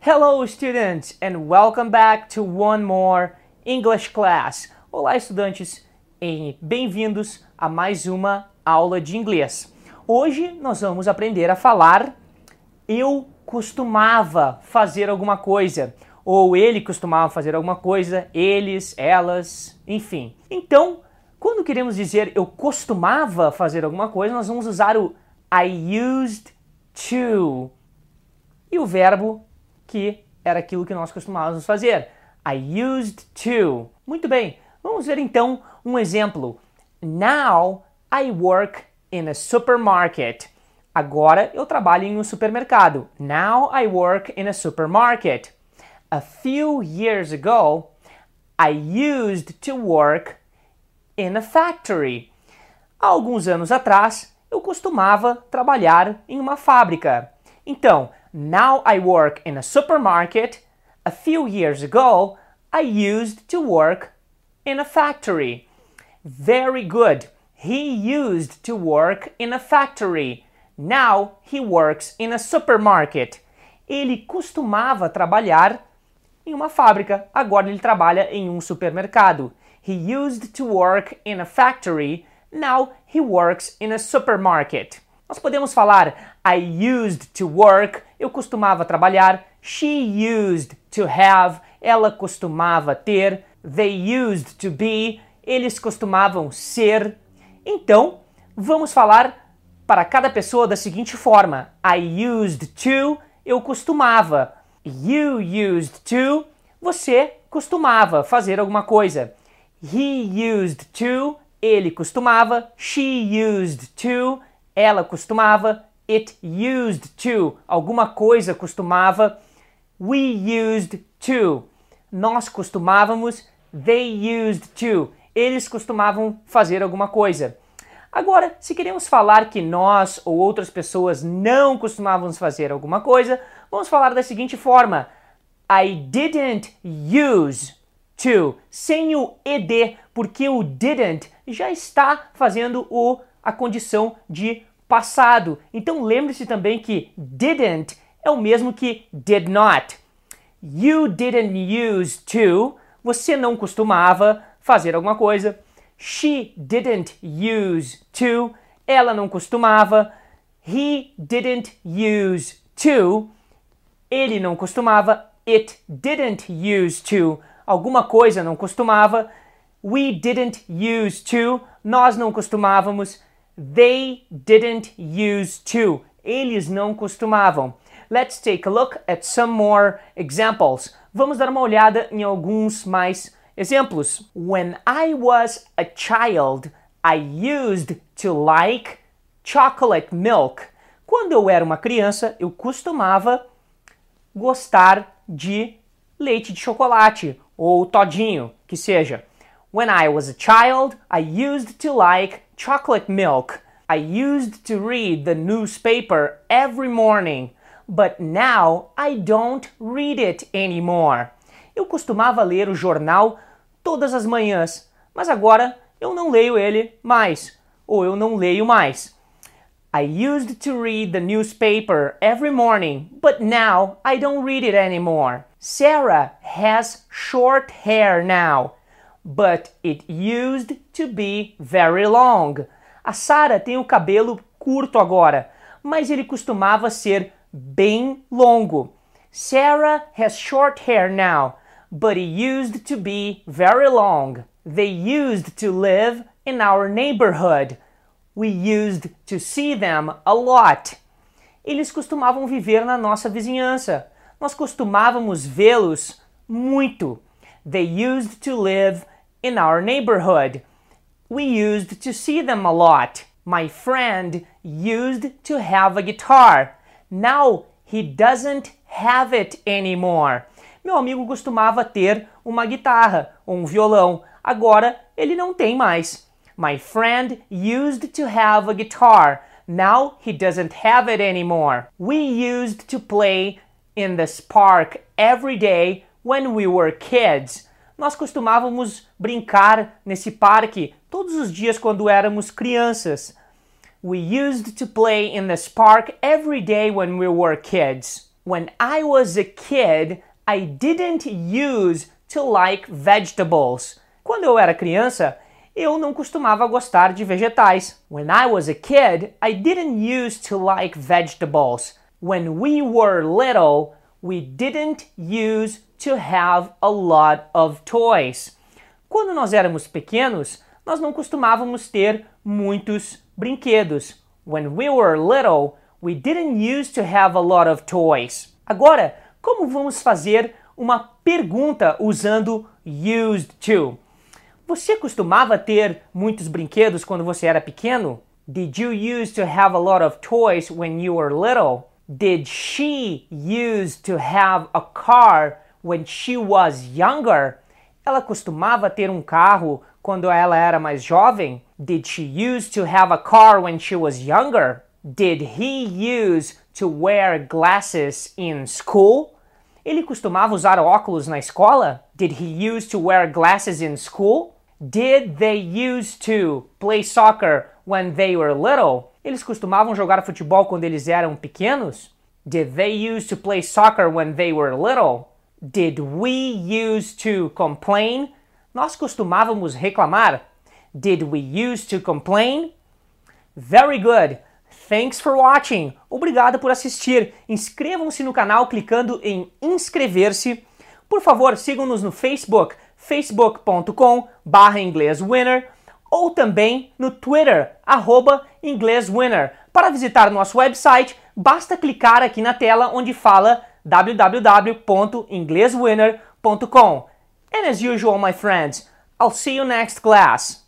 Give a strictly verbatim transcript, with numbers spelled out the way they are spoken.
Hello students and welcome back to one more English class. Olá estudantes e bem-vindos a mais uma aula de inglês. Hoje nós vamos aprender a falar eu costumava fazer alguma coisa, ou ele costumava fazer alguma coisa, eles, elas, enfim. Então, quando queremos dizer eu costumava fazer alguma coisa, nós vamos usar o I used to e o verbo que era aquilo que nós costumávamos fazer. I used to. Muito bem, vamos ver então um exemplo. Now I work in a supermarket. Agora eu trabalho em um supermercado. Now I work in a supermarket. A few years ago, I used to work in a factory. Há alguns anos atrás, eu costumava trabalhar em uma fábrica. Então, now I work in a supermarket. A few years ago, I used to work in a factory. Very good. He used to work in a factory. Now he works in a supermarket. Ele costumava trabalhar em uma fábrica. Agora ele trabalha em um supermercado. He used to work in a factory. Now he works in a supermarket. Nós podemos falar I used to work, eu costumava trabalhar. She used to have, ela costumava ter. They used to be, eles costumavam ser. Então, vamos falar para cada pessoa da seguinte forma. I used to, eu costumava. You used to, você costumava fazer alguma coisa. He used to, ele costumava. She used to, ela costumava. It used to, alguma coisa costumava. We used to, nós costumávamos. They used to, eles costumavam fazer alguma coisa. Agora, se queremos falar que nós ou outras pessoas não costumávamos fazer alguma coisa, vamos falar da seguinte forma. I didn't use to, sem o ed, porque o didn't já está fazendo o, a condição de passado. Então lembre-se também que didn't é o mesmo que did not. You didn't use to, você não costumava fazer alguma coisa. She didn't use to, ela não costumava. He didn't use to, ele não costumava. It didn't use to, alguma coisa não costumava. We didn't use to, nós não costumávamos. They didn't use to, eles não costumavam. Let's take a look at some more examples. Vamos dar uma olhada em alguns mais exemplos. When I was a child, I used to like chocolate milk. Quando eu era uma criança, eu costumava gostar de leite de chocolate ou todinho, que seja. When I was a child, I used to like chocolate milk. I used to read the newspaper every morning, but now I don't read it anymore. Eu costumava ler o jornal todas as manhãs, mas agora eu não leio ele mais, ou eu não leio mais. I used to read the newspaper every morning, but now I don't read it anymore. Sarah has short hair now, but it used to be very long. A Sarah tem o cabelo curto agora, mas ele costumava ser bem longo. Sarah has short hair now, but it used to be very long. They used to live in our neighborhood. We used to see them a lot. Eles costumavam viver na nossa vizinhança. Nós costumávamos vê-los muito. They used to live in our neighborhood. We used to see them a lot. My friend used to have a guitar. Now he doesn't have it anymore. Meu amigo costumava ter uma guitarra ou um violão. Agora ele não tem mais. My friend used to have a guitar. Now he doesn't have it anymore. We used to play in this park every day when we were kids. Nós costumávamos brincar nesse parque todos os dias quando éramos crianças. We used to play in this park every day when we were kids. When I was a kid, I didn't use to like vegetables. Quando eu era criança, eu não costumava gostar de vegetais. When I was a kid, I didn't use to like vegetables. When we were little, we didn't use to have a lot of toys. Quando nós éramos pequenos, nós não costumávamos ter muitos brinquedos. When we were little, we didn't use to have a lot of toys. Agora, como vamos fazer uma pergunta usando used to? Você costumava ter muitos brinquedos quando você era pequeno? Did you use to have a lot of toys when you were little? Did she use to have a car when she was younger? Ela costumava ter um carro quando ela era mais jovem? Did she use to have a car when she was younger? Did he use to wear glasses in school? Ele costumava usar óculos na escola? Did he use to wear glasses in school? Did they use to play soccer when they were little? Eles costumavam jogar futebol quando eles eram pequenos? Did they use to play soccer when they were little? Did we use to complain? Nós costumávamos reclamar. Did we use to complain? Very good. Thanks for watching. Obrigado por assistir. Inscrevam-se no canal clicando em inscrever-se. Por favor, sigam-nos no Facebook, facebook ponto com barra ingleswinner, ou também no Twitter, arroba ingleswinner. Para visitar nosso website, basta clicar aqui na tela onde fala w w w ponto ingleswinner ponto com. And as usual, my friends, I'll see you next class.